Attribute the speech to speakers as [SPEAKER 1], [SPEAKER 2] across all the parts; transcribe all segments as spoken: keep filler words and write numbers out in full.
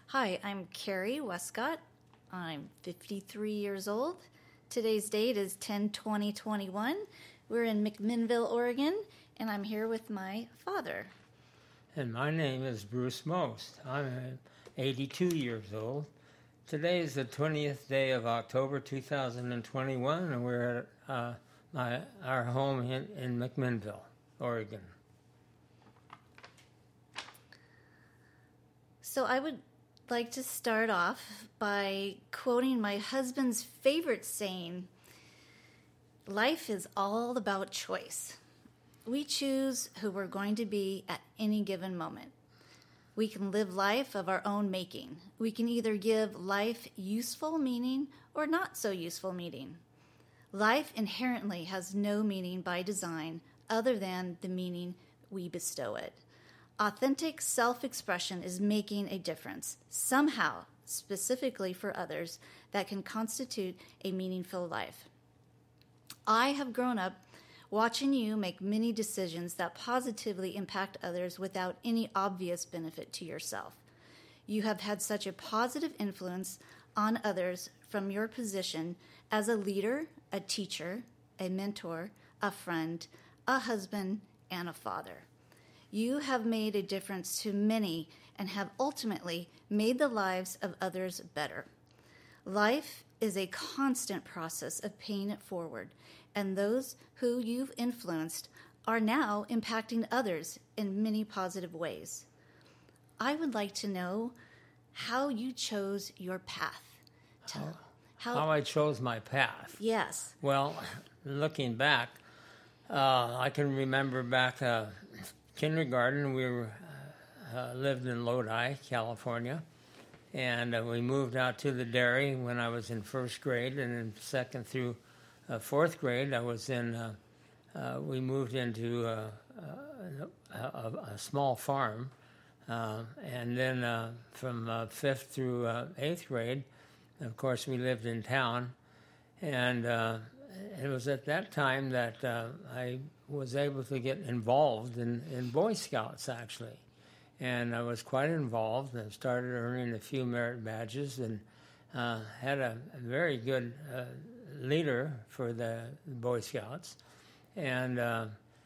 [SPEAKER 1] Hi, I'm Carrie Westcott. I'm fifty-three years old. Today's date is ten twenty twenty-one. We're in McMinnville, Oregon, and I'm here with my father.
[SPEAKER 2] And my name is Bruce Most. I'm eighty-two years old. Today is the twentieth day of October two thousand twenty-one, and we're at uh, my, our home in, in McMinnville, Oregon.
[SPEAKER 1] So I would like to start off by quoting my husband's favorite saying, "Life is all about choice. We choose who we're going to be at any given moment. We can live life of our own making. We can either give life useful meaning or not so useful meaning. Life inherently has no meaning by design other than the meaning we bestow it. Authentic self-expression is making a difference, somehow, specifically for others, that can constitute a meaningful life. I have grown up watching you make many decisions that positively impact others without any obvious benefit to yourself. You have had such a positive influence on others from your position as a leader, a teacher, a mentor, a friend, a husband, and a father. You have made a difference to many and have ultimately made the lives of others better. Life is a constant process of paying it forward, and those who you've influenced are now impacting others in many positive ways. I would like to know how you chose your path.
[SPEAKER 2] How, how, how I chose my path?
[SPEAKER 1] Yes.
[SPEAKER 2] Well, looking back, uh, I can remember back uh, kindergarten, we were, uh, lived in Lodi, California, and uh, we moved out to the dairy when I was in first grade, and in second through uh, fourth grade, I was in, uh, uh, we moved into uh, uh, a, a small farm, uh, and then uh, from uh, fifth through uh, eighth grade, of course, we lived in town, and uh, it was at that time that uh, I was able to get involved in, in Boy Scouts, actually. And I was quite involved and started earning a few merit badges and uh, had a, a very good uh, leader for the Boy Scouts. And uh,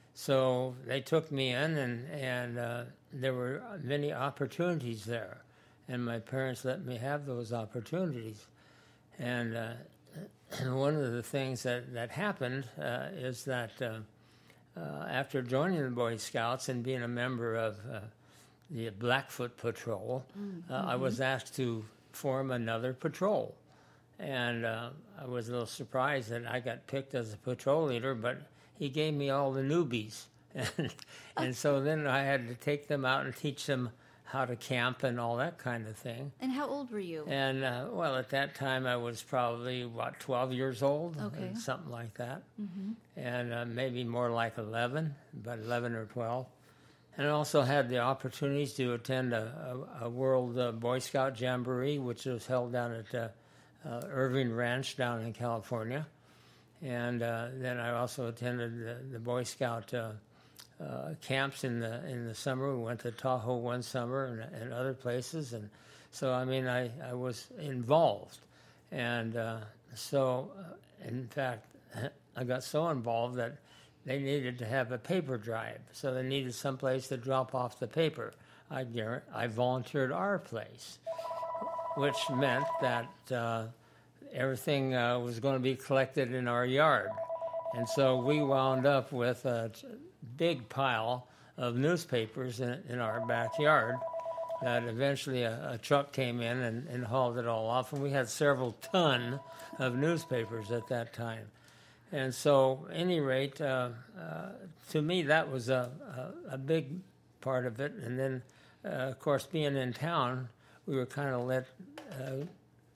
[SPEAKER 2] so they took me in, and, and uh, there were many opportunities there. And my parents let me have those opportunities. And uh, one of the things that, that happened uh, is that uh, uh, after joining the Boy Scouts and being a member of uh, the Blackfoot Patrol, mm-hmm. uh, I was asked to form another patrol. And uh, I was a little surprised that I got picked as a patrol leader, but he gave me all the newbies. and, and so then I had to take them out and teach them how to camp and all that kind of thing.
[SPEAKER 1] And how old were you?
[SPEAKER 2] And, uh, well, at that time I was probably, what, twelve years old?
[SPEAKER 1] Okay.
[SPEAKER 2] Something like that.
[SPEAKER 1] Mm-hmm.
[SPEAKER 2] And uh, maybe more like eleven, about eleven or twelve. And I also had the opportunities to attend a, a, a World uh, Boy Scout Jamboree, which was held down at uh, uh, Irving Ranch down in California. And uh, then I also attended the, the Boy Scout uh, uh, camps in the in the summer. We went to Tahoe one summer and, and other places. And so, I mean, I, I was involved. And uh, so, uh, in fact, I got so involved that they needed to have a paper drive, so they needed someplace to drop off the paper. I, I volunteered our place, which meant that uh, everything uh, was going to be collected in our yard. And so we wound up with a big pile of newspapers in, in our backyard that eventually a, a truck came in and, and hauled it all off, and we had several ton of newspapers at that time. And so, at any rate, uh, uh, to me, that was a, a, a big part of it. And then, uh, of course, being in town, we were kind of let, uh,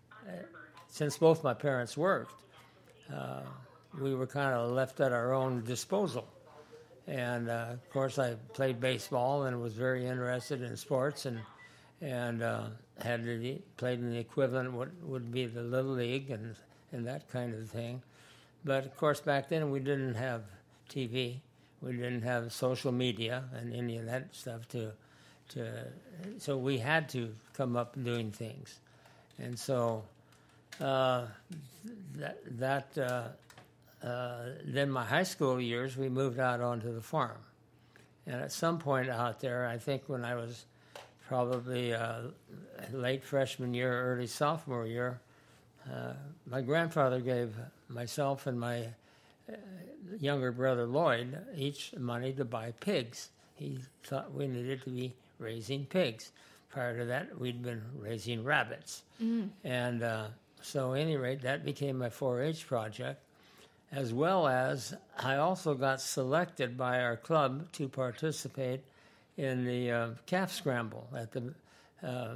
[SPEAKER 2] since both my parents worked, uh, we were kind of left at our own disposal. And, uh, of course, I played baseball and was very interested in sports and and uh, had the, played in the equivalent what would be the Little League and, and that kind of thing. But, of course, back then we didn't have T V. We didn't have social media and any of that stuff to to so we had to come up doing things, and so uh, that that uh, uh, then my high school years we moved out onto the farm, and at some point out there, I think when I was probably uh, late freshman year, early sophomore year, uh, my grandfather gave myself and my uh, younger brother Lloyd each money to buy pigs. He thought we needed to be raising pigs. Prior to that, we'd been raising rabbits. Mm. And uh, so at any rate, that became my four H project, as well as I also got selected by our club to participate in the uh, calf scramble at the uh, uh,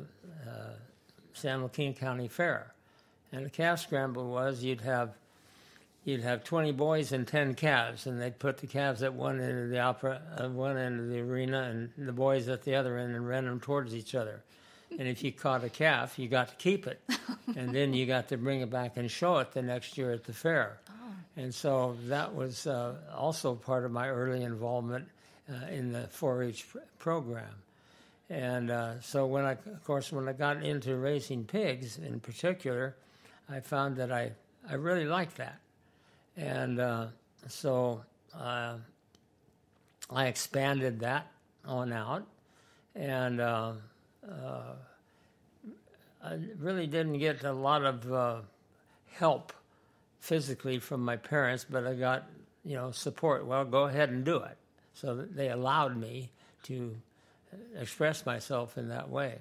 [SPEAKER 2] San Joaquin County Fair. And the calf scramble was you'd have you'd have twenty boys and ten calves, and they'd put the calves at one end of the opera, at one end of the arena, and the boys at the other end, and ran them towards each other. And if you caught a calf, you got to keep it, and then you got to bring it back and show it the next year at the fair. Oh. And so that was uh, also part of my early involvement uh, in the four H pr- program. And uh, so when I, of course, when I got into raising pigs in particular, I found that I, I really liked that. And uh, so uh, I expanded that on out, and uh, uh, I really didn't get a lot of uh, help physically from my parents, but I got, you know, support. Well, go ahead and do it. So that they allowed me to express myself in that way.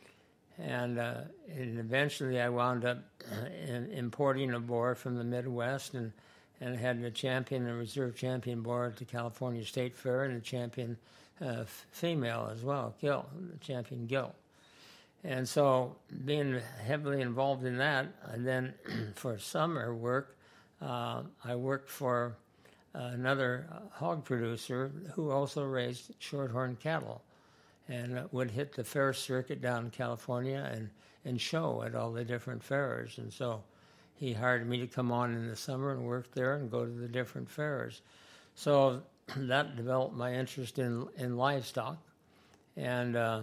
[SPEAKER 2] And, uh, and eventually I wound up in, importing a boar from the Midwest, and and had a champion and reserve champion boar at the California State Fair, and a champion uh, f- female as well, Gil, champion Gil. And so being heavily involved in that, and then for summer work, uh, I worked for another hog producer who also raised shorthorn cattle, and would hit the fair circuit down in California and, and show at all the different fairs. And so he hired me to come on in the summer and work there and go to the different fairs. So that developed my interest in, in livestock. And uh,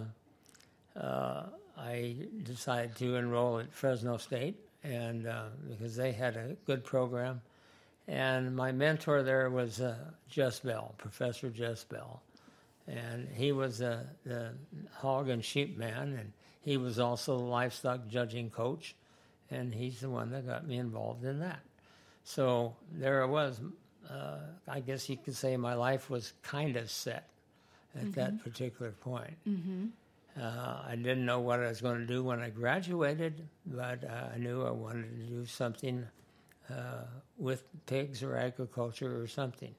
[SPEAKER 2] uh, I decided to enroll at Fresno State, and uh, because they had a good program. And my mentor there was uh, Jess Bell, Professor Jess Bell. And he was a, the hog and sheep man, and he was also the livestock judging coach. And he's the one that got me involved in that. So there I was. Uh, I guess you could say my life was kind of set at mm-hmm. that particular point. Mm-hmm. Uh, I didn't know what I was going to do when I graduated, but uh, I knew I wanted to do something uh, with pigs or agriculture or something.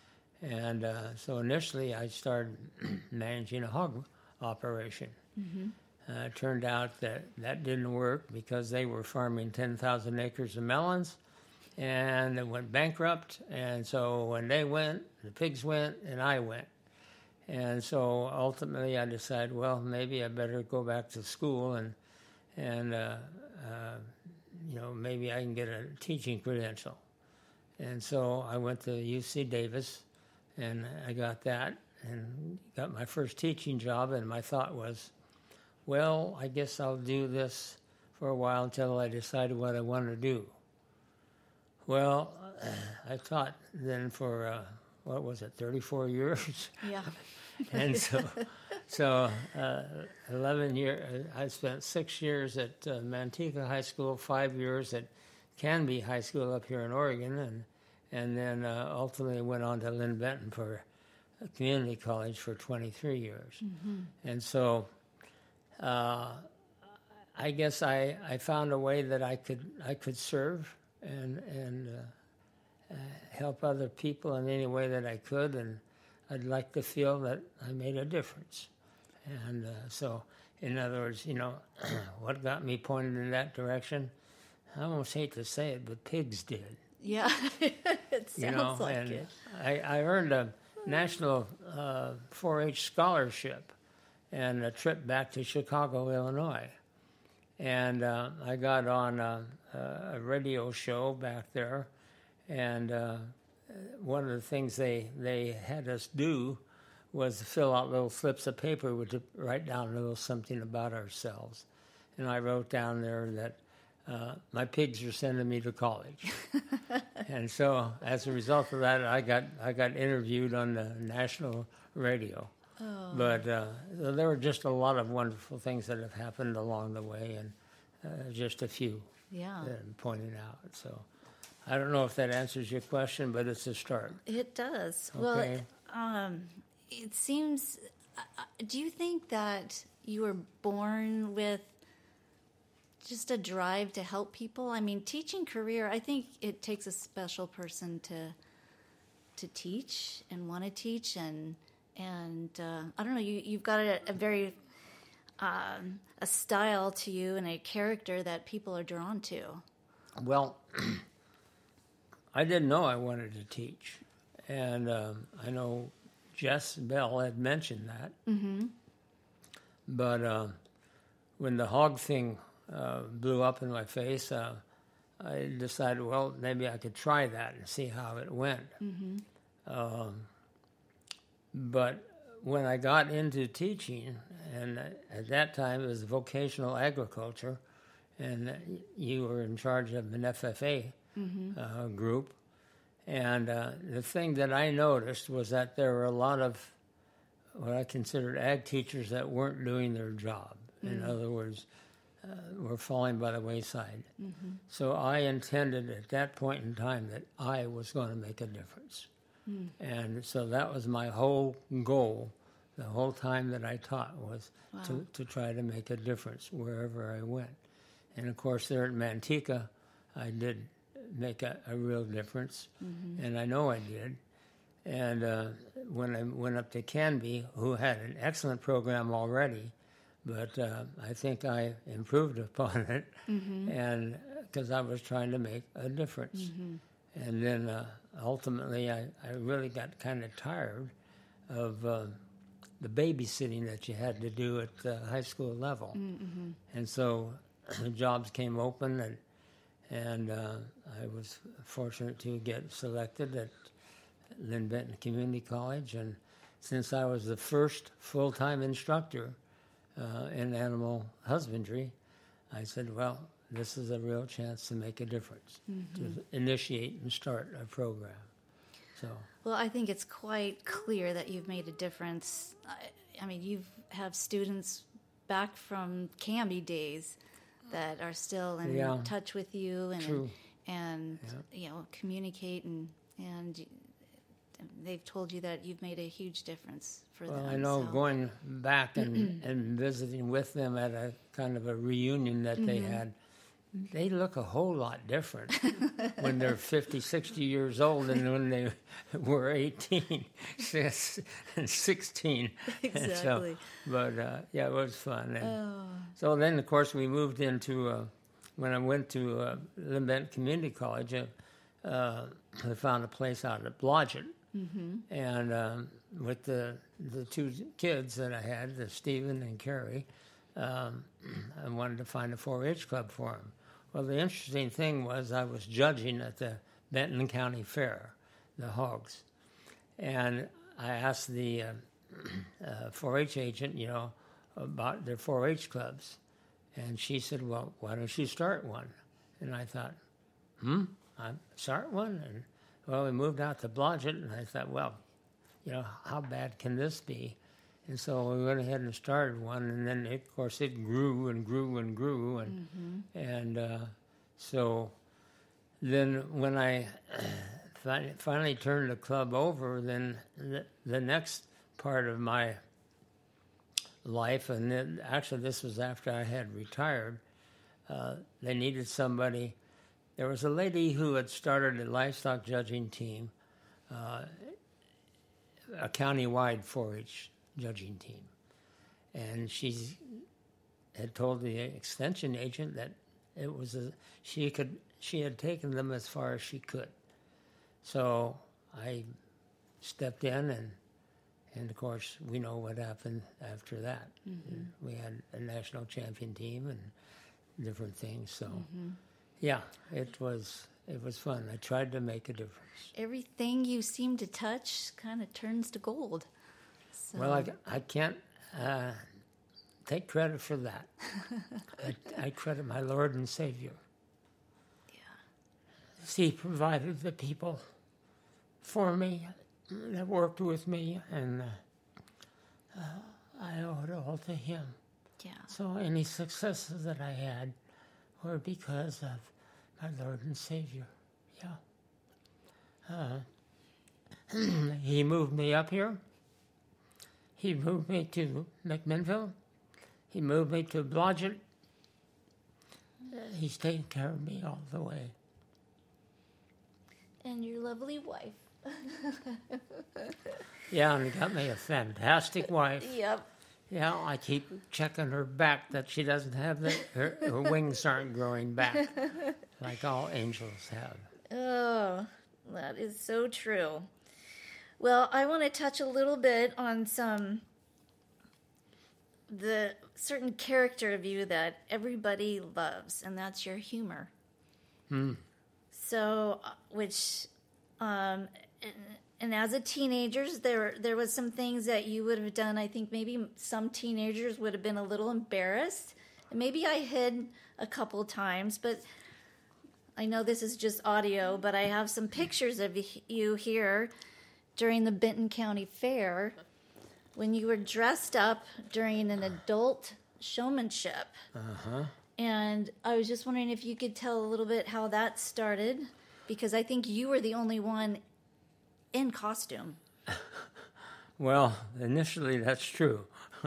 [SPEAKER 2] And uh, so initially I started managing a hog operation. Mm-hmm. Uh, it turned out that that didn't work because they were farming ten thousand acres of melons, and they went bankrupt. And so when they went, the pigs went, and I went. And so ultimately I decided, well, maybe I better go back to school and, and uh, uh, you know, maybe I can get a teaching credential. And so I went to U C Davis, and I got that and got my first teaching job, and my thought was, well, I guess I'll do this for a while until I decided what I want to do. Well, I taught then for, uh, what was it, thirty-four years?
[SPEAKER 1] Yeah.
[SPEAKER 2] And so, so uh, eleven years, I spent six years at uh, Manteca High School, five years at Canby High School up here in Oregon, and and then uh, ultimately went on to Lynn Benton for a community college for twenty-three years. Mm-hmm. And so uh, I guess I, I found a way that I could I could serve and and uh, uh, help other people in any way that I could, and I'd like to feel that I made a difference. And uh, so, in other words, you know, what got me pointed in that direction, I almost hate to say it, but pigs did.
[SPEAKER 1] Yeah, it sounds
[SPEAKER 2] you know,
[SPEAKER 1] like
[SPEAKER 2] and
[SPEAKER 1] it.
[SPEAKER 2] I, I earned a national uh, four H scholarship and a trip back to Chicago, Illinois. And uh, I got on a, a radio show back there, and uh, one of the things they, they had us do was to fill out little slips of paper with to write down a little something about ourselves. And I wrote down there that uh, my pigs are sending me to college. And so as a result of that, I got I got interviewed on the national radio.
[SPEAKER 1] Oh.
[SPEAKER 2] But uh, there were just a lot of wonderful things that have happened along the way, and uh, just a few
[SPEAKER 1] Yeah.
[SPEAKER 2] that I'm pointing out. So I don't know if that answers your question, but it's a start.
[SPEAKER 1] It does.
[SPEAKER 2] Okay.
[SPEAKER 1] Well, um, it seems. Uh, do you think that you were born with just a drive to help people? I mean, teaching career. I think it takes a special person to to teach and want to teach, and and uh, I don't know. You you've got a, a very um, a style to you and a character that people are drawn to.
[SPEAKER 2] Well, I didn't know I wanted to teach, and um, I know Jess Bell had mentioned that.
[SPEAKER 1] Mm-hmm.
[SPEAKER 2] But uh, when the hog thing uh, blew up in my face, uh, I decided, well, maybe I could try that and see how it went.
[SPEAKER 1] Mm-hmm.
[SPEAKER 2] Um, but when I got into teaching, and at that time it was vocational agriculture, and you were in charge of an F F A
[SPEAKER 1] Mm-hmm.
[SPEAKER 2] uh, group, and uh, the thing that I noticed was that there were a lot of what I considered ag teachers that weren't doing their job. In
[SPEAKER 1] Mm.
[SPEAKER 2] other words, uh, were falling by the wayside.
[SPEAKER 1] Mm-hmm.
[SPEAKER 2] So I intended at that point in time that I was going to make a difference.
[SPEAKER 1] Mm.
[SPEAKER 2] And so that was my whole goal the whole time that I taught, was
[SPEAKER 1] Wow.
[SPEAKER 2] to, to try to make a difference wherever I went. And of course there at Manteca, I did make a, a real difference,
[SPEAKER 1] Mm-hmm.
[SPEAKER 2] and I know I did. And uh, when I went up to Canby, who had an excellent program already, but uh, I think I improved upon it,
[SPEAKER 1] Mm-hmm.
[SPEAKER 2] and because I was trying to make a difference.
[SPEAKER 1] Mm-hmm.
[SPEAKER 2] And then uh, ultimately, I, I really got kind of tired of uh, the babysitting that you had to do at the high school level.
[SPEAKER 1] Mm-hmm.
[SPEAKER 2] And so jobs came open, and and uh, I was fortunate to get selected at Lynn Benton Community College. And since I was the first full-time instructor uh, in animal husbandry, I said, well, this is a real chance to make a difference,
[SPEAKER 1] Mm-hmm.
[SPEAKER 2] to initiate and start a program. So,
[SPEAKER 1] Well, I think it's quite clear that you've made a difference. I, I mean, you have students back from Canby days that are still in
[SPEAKER 2] Yeah.
[SPEAKER 1] touch with you and
[SPEAKER 2] True.
[SPEAKER 1] and
[SPEAKER 2] Yeah.
[SPEAKER 1] you know communicate and and they've told you that you've made a huge difference for
[SPEAKER 2] well,
[SPEAKER 1] them.
[SPEAKER 2] I know
[SPEAKER 1] so.
[SPEAKER 2] going back and, and visiting with them at a kind of a reunion that they
[SPEAKER 1] Mm-hmm.
[SPEAKER 2] had, they look a whole lot different when they're fifty, sixty years old than when they were eighteen and sixteen. And so,
[SPEAKER 1] Exactly.
[SPEAKER 2] but uh, yeah, it was fun. And
[SPEAKER 1] Oh.
[SPEAKER 2] so then, of course, we moved into, uh, when I went to uh, Lynn Benton Community College, uh, uh, I found a place out at Blodgett.
[SPEAKER 1] Mm-hmm.
[SPEAKER 2] And um, with the the two kids that I had, the Stephen and Carrie, um, I wanted to find a four H club for them. Well, the interesting thing was I was judging at the Benton County Fair, the hogs, and I asked the uh, uh, four H agent, you know, about their four H clubs, and she said, "Well, why don't you start one?" And I thought, "Hmm, I start one?" And well, we moved out to Blodgett, and I thought, well, you know, how bad can this be? And so we went ahead and started one, and then, it, of course, it grew and grew and grew. And,
[SPEAKER 1] Mm-hmm.
[SPEAKER 2] and uh, so then when I fin- finally turned the club over, then the, the next part of my life, and then, actually this was after I had retired, uh, they needed somebody. There was a lady who had started a livestock judging team, uh, a county-wide four H judging team. And she had told the extension agent that it was a, she could she had taken them as far as she could. So I stepped in, and and of course we know what happened after that.
[SPEAKER 1] Mm-hmm.
[SPEAKER 2] We had a national champion team and different things. So.
[SPEAKER 1] Mm-hmm.
[SPEAKER 2] Yeah, it was it was fun. I tried to make a difference.
[SPEAKER 1] Everything you seem to touch kind of turns to gold. So.
[SPEAKER 2] Well, I, I can't uh, take credit for that. I, I credit my Lord and Savior.
[SPEAKER 1] Yeah.
[SPEAKER 2] He provided the people for me that worked with me, and uh, uh, I owe it all to Him.
[SPEAKER 1] Yeah.
[SPEAKER 2] So any successes that I had were because of my Lord and Savior. Yeah. Uh, he moved me up here. He moved me to McMinnville. He moved me to Blodgett. Uh, he's taken care of me all the way.
[SPEAKER 1] And your lovely wife.
[SPEAKER 2] Yeah, and he got me a fantastic wife.
[SPEAKER 1] Yep.
[SPEAKER 2] Yeah, I keep checking her back that she doesn't have the, her, her wings aren't growing back like all angels have.
[SPEAKER 1] Oh, that is so true. Well, I want to touch a little bit on some the certain character of you that everybody loves, and that's your humor.
[SPEAKER 2] Hmm.
[SPEAKER 1] So, which, um, and, and as a teenagers, there there was some things that you would have done. I think maybe some teenagers would have been a little embarrassed. Maybe I hid a couple times, but I know this is just audio, but I have some pictures of you here during the Benton County Fair when you were dressed up during an adult showmanship.
[SPEAKER 2] Uh-huh.
[SPEAKER 1] And I was just wondering if you could tell a little bit how that started, because I think you were the only one in costume.
[SPEAKER 2] Well, initially that's true.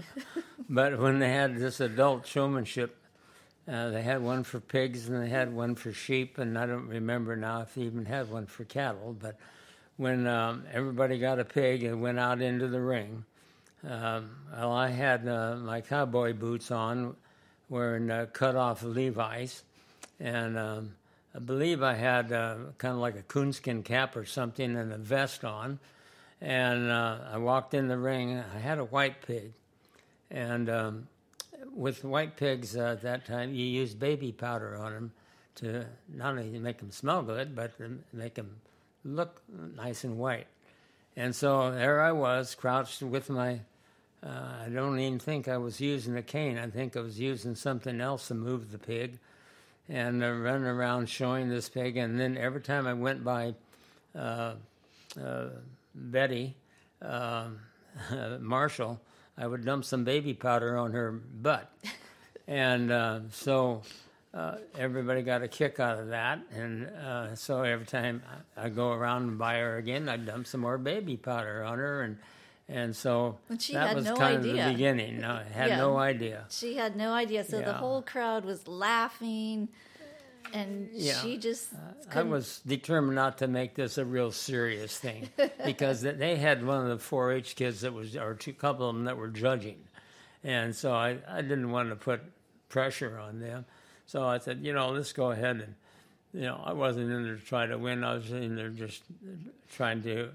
[SPEAKER 2] But when they had this adult showmanship, uh, they had one for pigs and they had one for sheep, and I don't remember now if they even had one for cattle. But when um, everybody got a pig and went out into the ring, um, well, I had uh, my cowboy boots on, wearing uh, cut-off Levi's, and um, I believe I had uh, kind of like a coonskin cap or something and a vest on, and uh, I walked in the ring. I had a white pig, and um, with white pigs uh, at that time, you used baby powder on them to not only make them smell good, but to make them look nice and white. And so there I was, crouched with my Uh, I don't even think I was using a cane. I think I was using something else to move the pig, and uh, running around showing this pig. And then every time I went by uh, uh, Betty um, Marshall, I would dump some baby powder on her butt. And uh, so uh, everybody got a kick out of that. And uh, so every time I, I go around and buy her again, I dump some more baby powder on her. And And so
[SPEAKER 1] and she
[SPEAKER 2] that
[SPEAKER 1] had
[SPEAKER 2] was
[SPEAKER 1] no
[SPEAKER 2] kind
[SPEAKER 1] idea.
[SPEAKER 2] of the beginning. No, I had
[SPEAKER 1] Yeah.
[SPEAKER 2] no idea.
[SPEAKER 1] She had no idea. So
[SPEAKER 2] Yeah.
[SPEAKER 1] the whole crowd was laughing, and
[SPEAKER 2] Yeah.
[SPEAKER 1] she just
[SPEAKER 2] Uh, I
[SPEAKER 1] couldn't-
[SPEAKER 2] was determined not to make this a real serious thing because they had one of the four H kids that was, or two couple of them that were judging. And so I, I didn't want to put pressure on them. So I said, you know, let's go ahead. And, you know, I wasn't in there to try to win. I was in there just trying to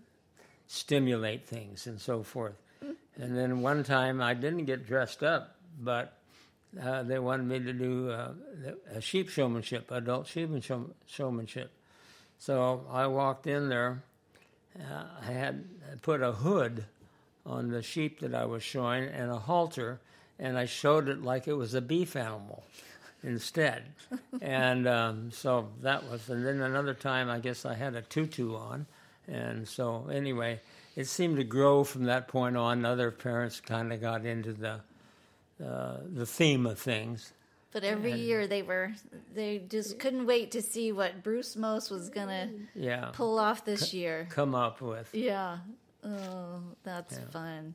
[SPEAKER 2] stimulate things and so forth. And then one time I didn't get dressed up, but uh, they wanted me to do uh, a sheep showmanship, adult sheep show, showmanship. So I walked in there. Uh, I had put a hood on the sheep that I was showing and a halter, and I showed it like it was a beef animal instead. And um, so that was, and then another time I guess I had a tutu on. And so, anyway, it seemed to grow from that point on. Other parents kind of got into the uh, the theme of things.
[SPEAKER 1] But every
[SPEAKER 2] and,
[SPEAKER 1] year they were, they just couldn't wait to see what Bruce Mose was gonna
[SPEAKER 2] yeah,
[SPEAKER 1] pull off this year.
[SPEAKER 2] come up with.
[SPEAKER 1] Yeah. Oh, that's
[SPEAKER 2] Yeah.
[SPEAKER 1] fun.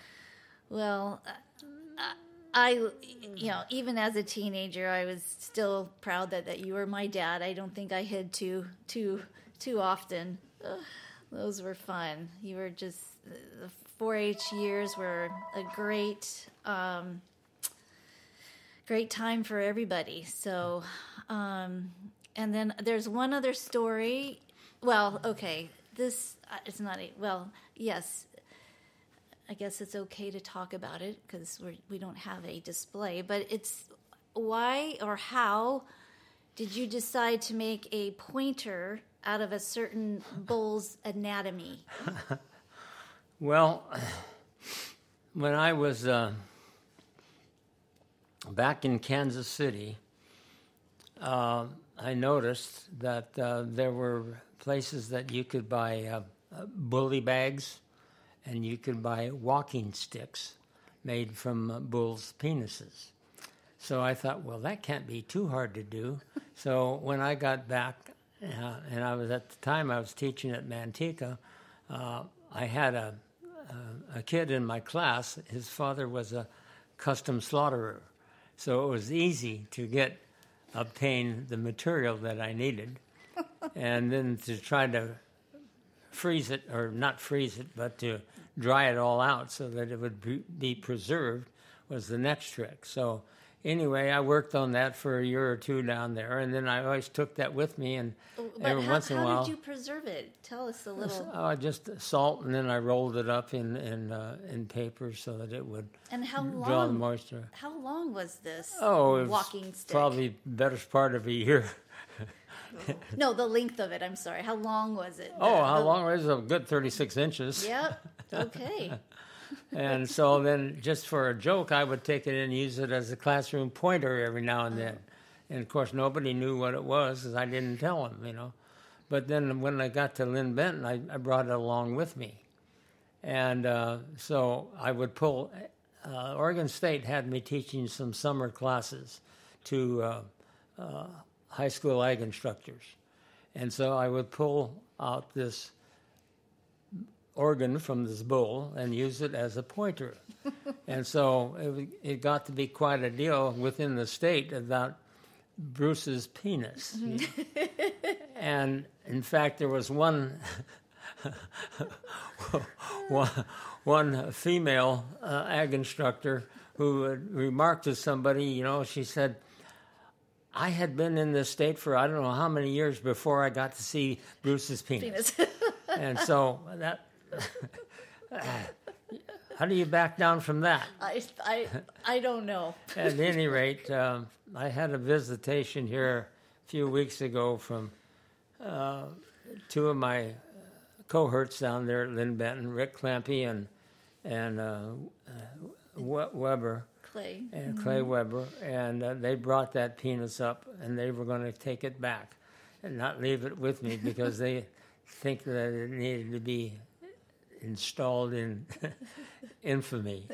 [SPEAKER 1] Well, I, you know, even as a teenager, I was still proud that, that you were my dad. I don't think I hid too too too often. Ugh, those were fun. You were just, the four H years were a great, um, great time for everybody. So, um, and then there's one other story. Well, okay, this, uh, it's not, a, well, yes, I guess it's okay to talk about it because we we don't have a display, but it's why or how did you decide to make a pointer out of a certain bull's anatomy?
[SPEAKER 2] Well, when I was uh, back in Kansas City, uh, I noticed that uh, there were places that you could buy uh, uh, bully bags, and you could buy walking sticks made from uh, bulls' penises. So I thought, well, that can't be too hard to do. So when I got back, uh, and I was at the time I was teaching at Manteca, uh, I had a, a a kid in my class. His father was a custom slaughterer, so it was easy to get obtain the material that I needed, and then to try to freeze it, or not freeze it, but to dry it all out so that it would be, be preserved was the next trick. So anyway, I worked on that for a year or two down there, and then I always took that with me, and
[SPEAKER 1] But
[SPEAKER 2] every
[SPEAKER 1] how,
[SPEAKER 2] once in a
[SPEAKER 1] how
[SPEAKER 2] while,
[SPEAKER 1] did you preserve it? Tell us a little.
[SPEAKER 2] uh, just salt, and then I rolled it up in in, uh, in paper so that it would
[SPEAKER 1] And how
[SPEAKER 2] draw the
[SPEAKER 1] long?
[SPEAKER 2] moisture.
[SPEAKER 1] How long was this
[SPEAKER 2] Oh, it was
[SPEAKER 1] walking stick?
[SPEAKER 2] probably better part of a year.
[SPEAKER 1] No, the length of it. I'm sorry. How long was it?
[SPEAKER 2] Oh,
[SPEAKER 1] The-
[SPEAKER 2] how
[SPEAKER 1] the-
[SPEAKER 2] long was it? A good thirty-six inches.
[SPEAKER 1] Yep. Okay.
[SPEAKER 2] And so then, just for a joke, I would take it and use it as a classroom pointer every now and then. And of course, nobody knew what it was because I didn't tell them, you know. But then when I got to Lynn Benton, I, I brought it along with me. And uh, so I would pull, uh, Oregon State had me teaching some summer classes to uh, uh, high school ag instructors. And so I would pull out this organ from this bull and use it as a pointer. And so it, it got to be quite a deal within the state about Bruce's penis. And in fact, there was one one, one female uh, ag instructor who had remarked to somebody, you know, she said, I had been in this state for I don't know how many years before I got to see Bruce's penis.
[SPEAKER 1] Penis.
[SPEAKER 2] And so that, how do you back down from that?
[SPEAKER 1] I, I, I don't know.
[SPEAKER 2] At any rate, um, I had a visitation here a few weeks ago from uh, two of my cohorts down there at Lynn Benton, Rick Clampy and and uh, uh, Weber.
[SPEAKER 1] Clay.
[SPEAKER 2] And Clay Weber, and uh, they brought that penis up, and they were going to take it back and not leave it with me because they think that it needed to be installed in infamy.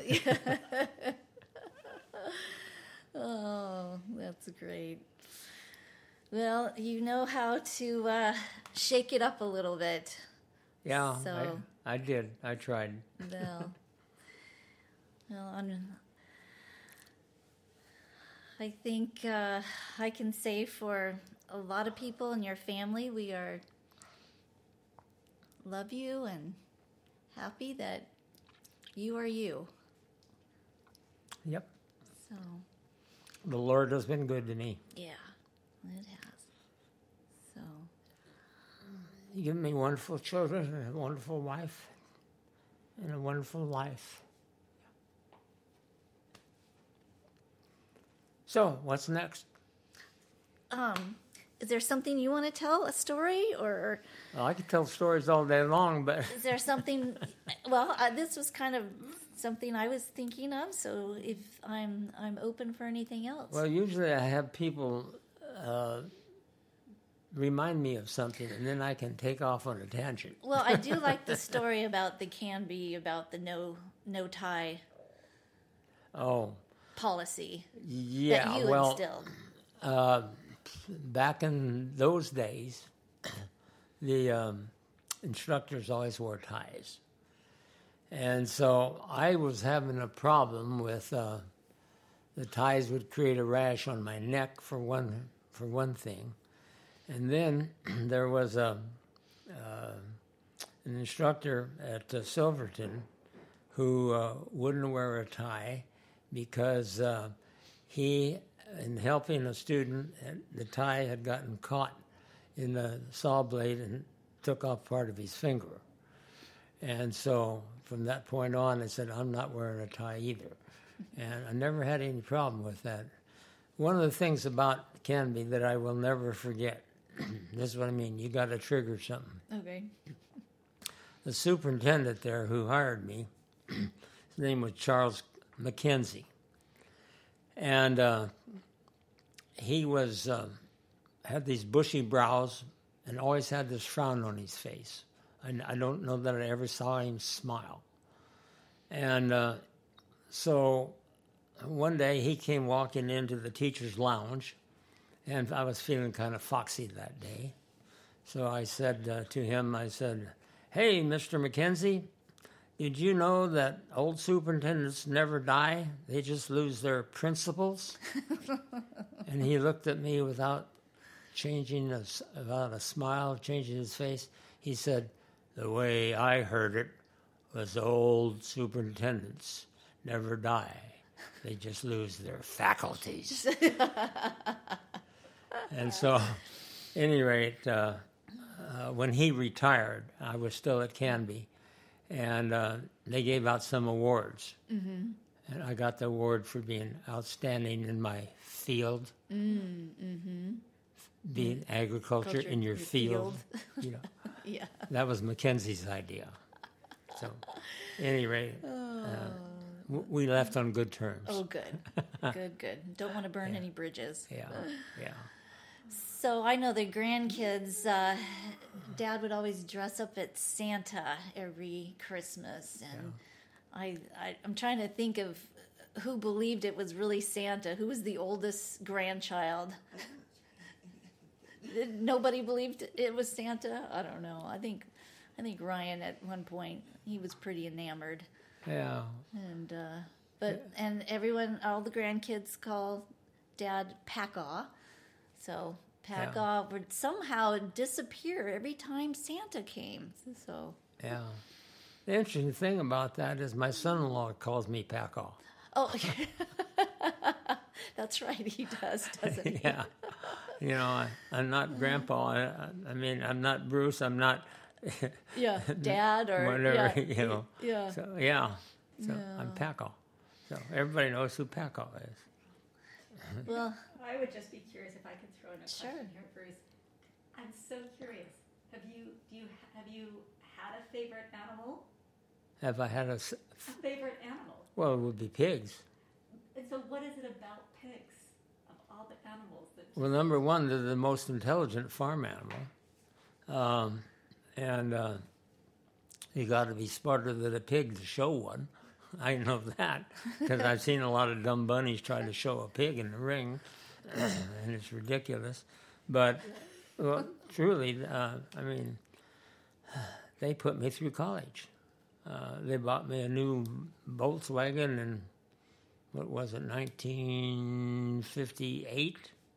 [SPEAKER 1] Oh, that's great. Well, you know how to uh, shake it up a little bit.
[SPEAKER 2] Yeah,
[SPEAKER 1] So-
[SPEAKER 2] I, I did. I tried.
[SPEAKER 1] Well, well, on, I think uh, I can say for a lot of people in your family, we are love you and happy that you are you.
[SPEAKER 2] Yep.
[SPEAKER 1] So,
[SPEAKER 2] The Lord has been good to me.
[SPEAKER 1] yeah, it has. So,
[SPEAKER 2] He given me wonderful children and a wonderful wife and a wonderful life. So, what's next?
[SPEAKER 1] um, is there something you want to tell, a story, or
[SPEAKER 2] Well, I could tell stories all day long, but
[SPEAKER 1] is there something? Well, uh, this was kind of something I was thinking of. So, if I'm I'm open for anything else.
[SPEAKER 2] well, usually I have people uh, remind me of something, and then I can take off on a tangent.
[SPEAKER 1] Well, I do like the story about the Canby, about the no no tie
[SPEAKER 2] Oh,
[SPEAKER 1] policy
[SPEAKER 2] yeah.
[SPEAKER 1] that you
[SPEAKER 2] well,
[SPEAKER 1] instilled.
[SPEAKER 2] uh, back in those days, the um, instructors always wore ties. And so I was having a problem with uh, the ties would create a rash on my neck for one for one thing, and then there was a uh, an instructor at uh, Silverton who uh, wouldn't wear a tie because uh, he, in helping a student, the tie had gotten caught in the saw blade and took off part of his finger. And so from that point on, I said, I'm not wearing a tie either. And I never had any problem with that. One of the things about Canby that I will never forget, this is what I mean, you got to trigger something.
[SPEAKER 1] Okay.
[SPEAKER 2] The superintendent there who hired me His name was Charles Mackenzie. And uh, he was uh, had these bushy brows and always had this frown on his face. I, I don't know that I ever saw him smile. And uh, so one day he came walking into the teacher's lounge, and I was feeling kind of foxy that day. So I said uh, to him, I said, "Hey, Mister Mackenzie, did you know that old superintendents never die? They just lose their principles?" And he looked at me without changing, a, without a smile, changing his face. He said, "The way I heard it was old superintendents never die. They just lose their faculties." And so, at any rate, uh, uh, when he retired, I was still at Canby, and uh, they gave out some awards. Mm-hmm. And I got the award for being outstanding in my field, mm-hmm. being mm-hmm. agriculture Culture, in your, your field. field. You know, yeah, that was Mackenzie's idea. So, at any rate, oh. uh, w- we left on good terms.
[SPEAKER 1] Oh, good, good, good. Don't want to burn
[SPEAKER 2] yeah.
[SPEAKER 1] any bridges.
[SPEAKER 2] Yeah, yeah.
[SPEAKER 1] So I know the grandkids, uh, Dad would always dress up at Santa every Christmas. And yeah. I, I, I'm trying to think of who believed it was really Santa. Who was the oldest grandchild? Nobody believed it was Santa? I don't know. I think I think Ryan at one point, he was pretty enamored.
[SPEAKER 2] Yeah.
[SPEAKER 1] And uh, but yeah. and everyone, all the grandkids call Dad Pacaw. So Pacaw yeah. would somehow disappear every time Santa came. So
[SPEAKER 2] yeah. The interesting thing about that is my son-in-law calls me Pacaw.
[SPEAKER 1] Oh, that's right. He does, doesn't he?
[SPEAKER 2] Yeah. You know, I, I'm not Grandpa. I, I mean, I'm not Bruce. I'm not.
[SPEAKER 1] Yeah, Dad or
[SPEAKER 2] whatever.
[SPEAKER 1] Yeah,
[SPEAKER 2] you know.
[SPEAKER 1] Yeah.
[SPEAKER 2] So yeah. So
[SPEAKER 1] yeah.
[SPEAKER 2] I'm Pacaw. So everybody knows who Pacaw is.
[SPEAKER 1] Well,
[SPEAKER 3] I would just be curious if I could throw in a
[SPEAKER 1] sure.
[SPEAKER 3] question here, Bruce. I'm so curious. Have you do you have you had a favorite animal?
[SPEAKER 2] Have I had a,
[SPEAKER 3] a favorite animal?
[SPEAKER 2] Well, it would be pigs.
[SPEAKER 3] And so, what is it about pigs of all the animals that?
[SPEAKER 2] Well, number one, they're the most intelligent farm animal, um, and uh, you got to be smarter than a pig to show one. I know that because I've seen a lot of dumb bunnies try to show a pig in the ring, and it's ridiculous. But well, truly, uh, I mean, they put me through college. Uh, they bought me a new Volkswagen in, what was it, nineteen fifty-eight?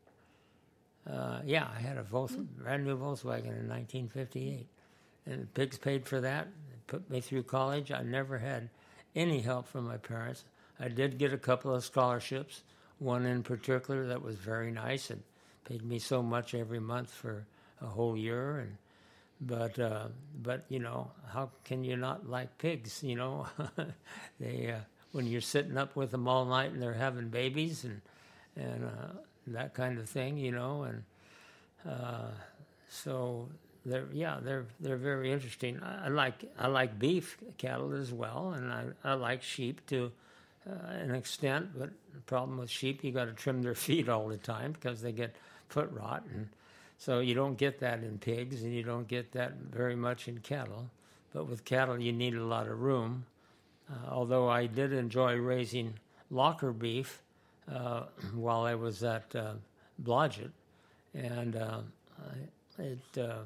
[SPEAKER 2] Uh, yeah, I had a Volks- brand new Volkswagen in nineteen fifty-eight. And the pigs paid for that. They put me through college. I never had any help from my parents. I did get a couple of scholarships, one in particular that was very nice and paid me so much every month for a whole year. And But, uh, but you know, how can you not like pigs, you know? they uh, when you're sitting up with them all night and they're having babies and and uh, that kind of thing, you know, and uh, so they're yeah they're they're very interesting. I, I like I like beef cattle as well, and I, I like sheep to uh, an extent. But the problem with sheep, you got to trim their feet all the time because they get foot rot, and so you don't get that in pigs, and you don't get that very much in cattle. But with cattle, you need a lot of room. Uh, although I did enjoy raising locker beef uh, while I was at uh, Blodgett, and uh, I, it uh,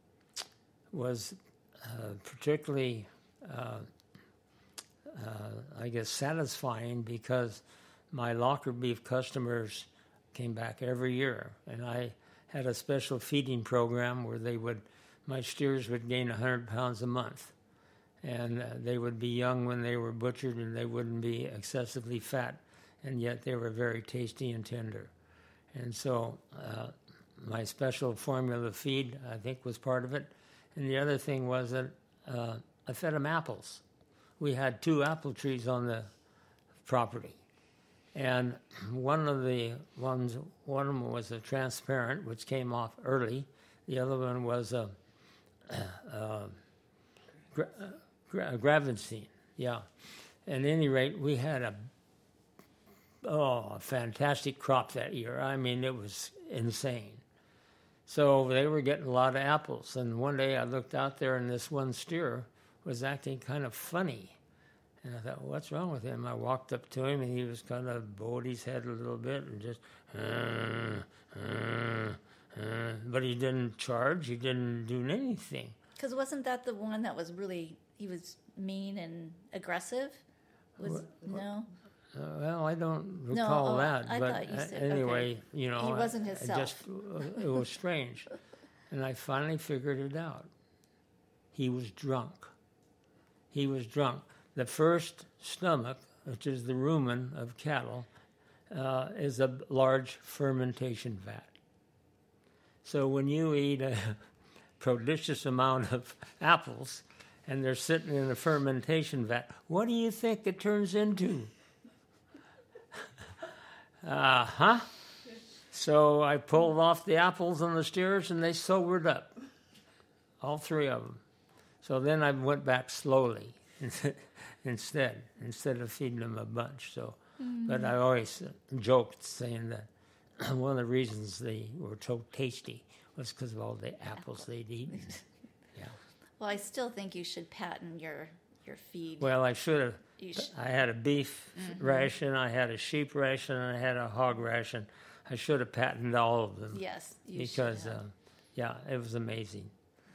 [SPEAKER 2] was uh, particularly, uh, uh, I guess, satisfying because my locker beef customers came back every year, and I had a special feeding program where they would, my steers would gain one hundred pounds a month. And uh, they would be young when they were butchered, and they wouldn't be excessively fat, and yet they were very tasty and tender. And so uh, my special formula feed, I think, was part of it. And the other thing was that uh, I fed them apples. We had two apple trees on the property. And one of the ones, one of them was a transparent, which came off early. The other one was a, a, a, gra- a Gravenstein, yeah. at any rate, we had a oh a fantastic crop that year. I mean, it was insane. So they were getting a lot of apples. And one day I looked out there, and this one steer was acting kind of funny. And I thought, well, what's wrong with him? I walked up to him, and he was kind of bowed his head a little bit and just, uh, uh, uh, but he didn't charge. He didn't do anything.
[SPEAKER 1] Because wasn't that the one that was really, he was mean and aggressive? Was
[SPEAKER 2] What-
[SPEAKER 1] No?
[SPEAKER 2] Uh, well, I don't
[SPEAKER 1] No,
[SPEAKER 2] recall
[SPEAKER 1] oh,
[SPEAKER 2] that,
[SPEAKER 1] I
[SPEAKER 2] but
[SPEAKER 1] thought you
[SPEAKER 2] uh,
[SPEAKER 1] said-
[SPEAKER 2] anyway,
[SPEAKER 1] okay.
[SPEAKER 2] you know,
[SPEAKER 1] He
[SPEAKER 2] I-
[SPEAKER 1] wasn't
[SPEAKER 2] I
[SPEAKER 1] himself.
[SPEAKER 2] just, it was strange, and I finally figured it out. He was drunk. He was drunk. The first stomach, which is the rumen of cattle, uh, is a large fermentation vat. So when you eat a prodigious amount of apples, and they're sitting in a fermentation vat, what do you think it turns into? Uh huh. So I pulled off the apples on the steers, and they sobered up, all three of them. So then I went back slowly instead, instead of feeding them a bunch. So, mm-hmm. But I always joked saying that one of the reasons they were so tasty was because of all the apples they'd eaten. Yeah.
[SPEAKER 1] Well, I still think you should patent your your feed.
[SPEAKER 2] Well, I should have.
[SPEAKER 1] You sh-
[SPEAKER 2] I had a beef
[SPEAKER 1] mm-hmm.
[SPEAKER 2] ration, I had a sheep ration, and I had a hog ration. I should have patented all of them.
[SPEAKER 1] Yes, you
[SPEAKER 2] because,
[SPEAKER 1] should have.
[SPEAKER 2] uh, yeah, it was amazing.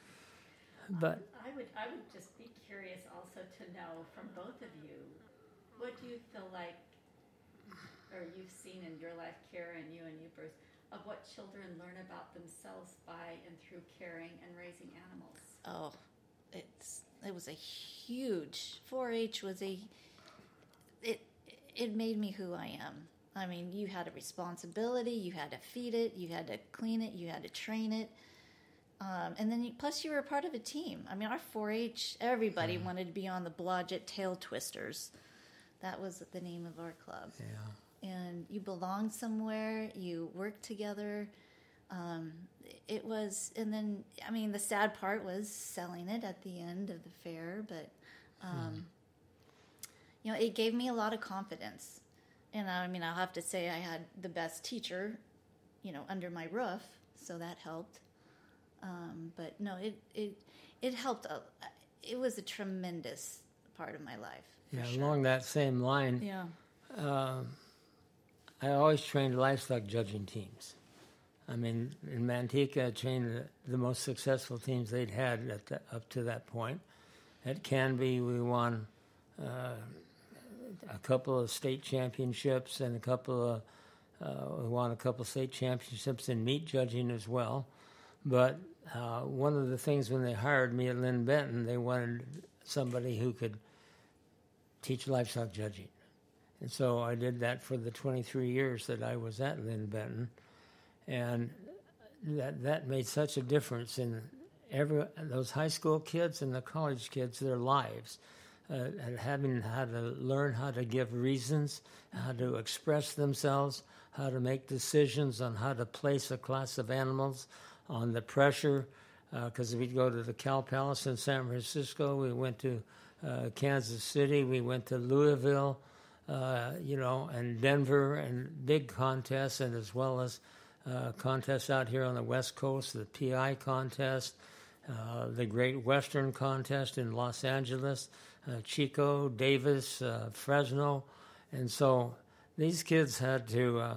[SPEAKER 2] But
[SPEAKER 3] I would, I would just be curious also to know from both of you, what do you feel like, or you've seen in your life, Kara, and you and you, Bruce, of what children learn about themselves by and through caring and raising animals?
[SPEAKER 1] Oh, it's it was a huge four H was a it it made me who I am. I mean, you had a responsibility, you had to feed it, you had to clean it, you had to train it, um, and then you, plus you were a part of a team. I mean, our four H, everybody mm. wanted to be on the Blodgett Tail Twisters. That was the name of our club.
[SPEAKER 2] Yeah.
[SPEAKER 1] And you belonged somewhere, you worked together. Um, it was, and then, I mean, the sad part was selling it at the end of the fair, but, um, mm. you know, it gave me a lot of confidence. And I mean, I'll have to say I had the best teacher, you know, under my roof, so that helped. Um, but no, it, it, it helped. A, it was a tremendous part of my life.
[SPEAKER 2] Yeah,
[SPEAKER 1] sure.
[SPEAKER 2] Along that same line,
[SPEAKER 1] yeah.
[SPEAKER 2] uh, I always trained livestock judging teams. I mean, in Manteca, I trained the, the most successful teams they'd had at the, up to that point. At Canby, we won uh, a couple of state championships and a couple of uh, we won a couple of state championships in meat judging as well. But uh, one of the things when they hired me at Lynn Benton, they wanted somebody who could teach livestock judging. And so I did that for the twenty-three years that I was at Lynn Benton. And that that made such a difference in every those high school kids and the college kids, their lives, uh, and having how to learn how to give reasons, how to express themselves, how to make decisions on how to place a class of animals on the pressure. Because uh, we'd go to the Cow Palace in San Francisco, we went to uh, Kansas City, we went to Louisville, uh, you know, and Denver, and big contests, and as well as Uh, contests out here on the West Coast, the P I contest, uh, the Great Western contest in Los Angeles, uh, Chico, Davis, uh, Fresno. And so these kids had to uh,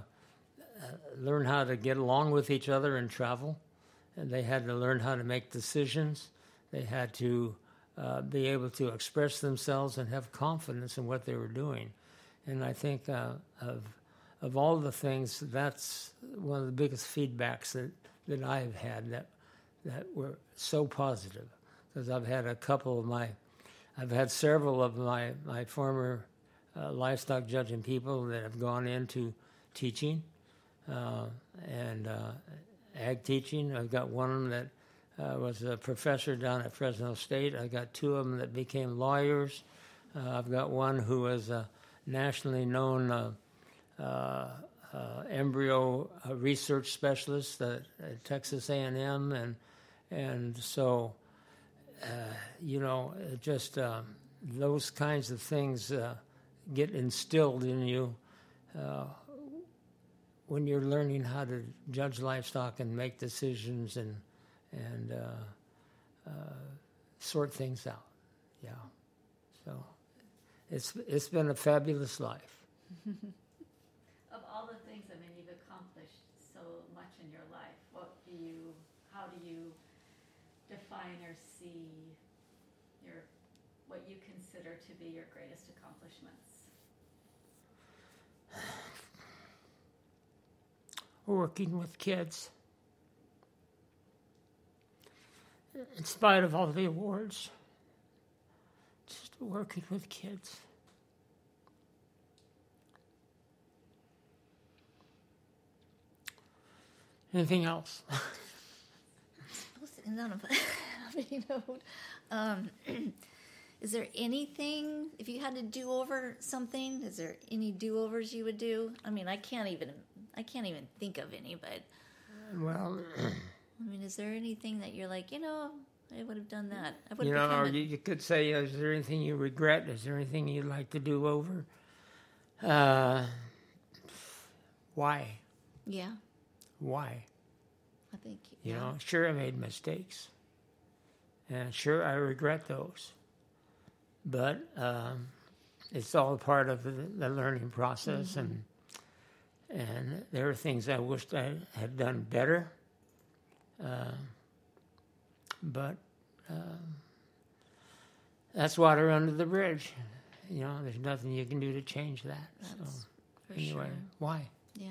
[SPEAKER 2] learn how to get along with each other and travel. And they had to learn how to make decisions. They had to uh, be able to express themselves and have confidence in what they were doing. And I think uh, of Of all the things, that's one of the biggest feedbacks that, that I've had that that were so positive. Because I've had a couple of my, I've had several of my, my former uh, livestock judging people that have gone into teaching uh, and uh, ag teaching. I've got one of them that uh, was a professor down at Fresno State. I've got two of them that became lawyers. Uh, I've got one who was a nationally known uh, Uh, uh, embryo uh, research specialist at, at Texas A and M, and and so uh, you know, just uh, those kinds of things uh, get instilled in you uh, when you're learning how to judge livestock and make decisions and and uh, uh, sort things out. Yeah, so it's it's been a fabulous life.
[SPEAKER 3] Of all the things, I mean, you've accomplished so much in your life. What do you? How do you define or see your what you consider to be your greatest accomplishments?
[SPEAKER 2] Working with kids. In spite of all the awards, just working with kids. Anything else?
[SPEAKER 1] Supposed to end on a happy note. Um, is there anything, if you had to do over something, is there any do-overs you would do? I mean, I can't even, I can't even think of any, but
[SPEAKER 2] Well,
[SPEAKER 1] I mean, is there anything that you're like, you know, I would have done that. I would
[SPEAKER 2] you
[SPEAKER 1] have
[SPEAKER 2] know, or
[SPEAKER 1] become
[SPEAKER 2] you,
[SPEAKER 1] a,
[SPEAKER 2] you could say, is there anything you regret? Is there anything you'd like to do over? Uh, why?
[SPEAKER 1] yeah,
[SPEAKER 2] Why?
[SPEAKER 1] I think,
[SPEAKER 2] You
[SPEAKER 1] yeah.
[SPEAKER 2] know, sure, I made mistakes. And sure, I regret those. But um, it's all part of the, the learning process.
[SPEAKER 1] Mm-hmm.
[SPEAKER 2] And and there are things I wished I had done better. Uh, but um, that's water under the bridge. You know, there's nothing you can do to change that.
[SPEAKER 1] That's
[SPEAKER 2] so
[SPEAKER 1] for
[SPEAKER 2] anyway,
[SPEAKER 1] sure.
[SPEAKER 2] why?
[SPEAKER 1] Yeah.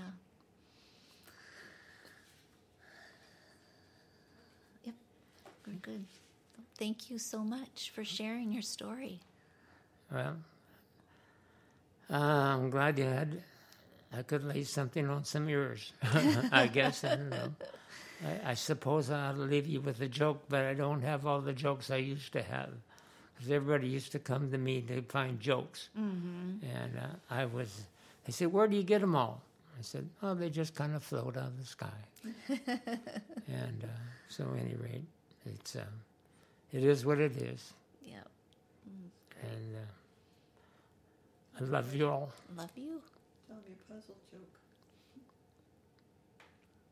[SPEAKER 1] Yep, we're good. Thank you so much for sharing your story.
[SPEAKER 2] Well, uh, I'm glad you had. I could lay something on some ears. I guess I don't know. I, I suppose I'll leave you with a joke, but I don't have all the jokes I used to have. Because everybody used to come to me to find jokes.
[SPEAKER 1] Mm-hmm.
[SPEAKER 2] And uh, I was, they said, where do you get them all? I said, oh, they just kind of float out of the sky. And uh, so at any rate, it's, um, it is what it is.
[SPEAKER 1] Yep.
[SPEAKER 2] And uh, I love you all.
[SPEAKER 1] Love you.
[SPEAKER 4] Tell me a puzzle joke.